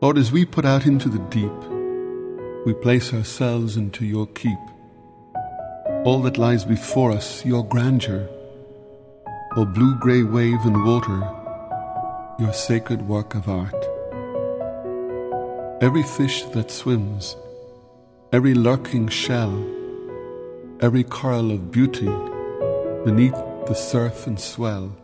Lord, as we put out into the deep, we place ourselves into your keep. All that lies before us, your grandeur, O blue-grey wave and water, your sacred work of art. Every fish that swims, every lurking shell, every coral of beauty beneath the surf and swell,